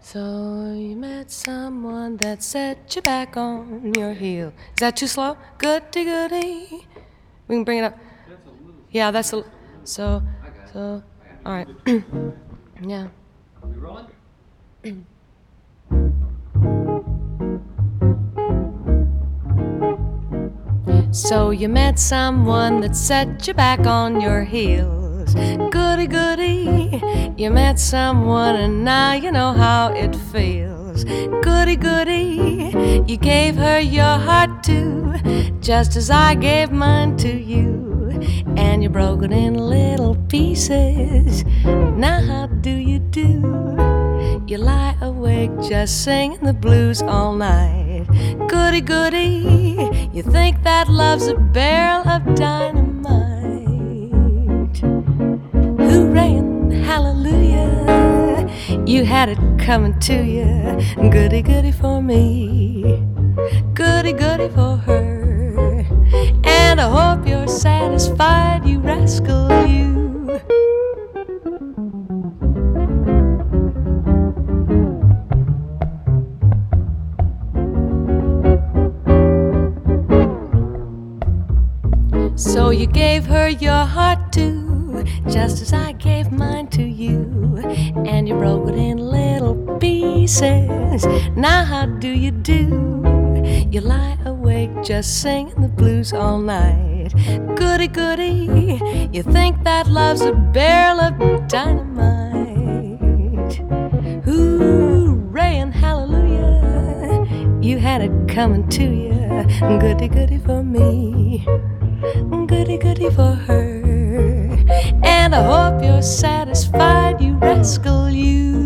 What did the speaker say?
So you met someone that set you back on your heel. Is that too slow? Goody goody. We can bring it up. Yeah, that's a. So, all right. Yeah. We rolling? So you met someone that set you back on your heels. Goody goody. You met someone and now you know how it feels. Goody goody. You gave her your heart too, just as I gave mine to you. And you broke it in little pieces. Now how do you do? You lie awake just singing the blues all night. Goody goody, you think that love's a barrel of dynamite. Hooray and hallelujah, you had it coming to you. Goody goody for me, goody goody for her. And I hope you're satisfied, you rascal, you. So you gave her your heart too, just as I gave mine to you. And you broke it in little pieces. Now how do you do? You lie awake just singing the blues all night. Goody goody, you think that love's a barrel of dynamite. Hooray and hallelujah, you had it coming to you. Goody goody for me, goody goody for her. And I hope you're satisfied, you rascal, you.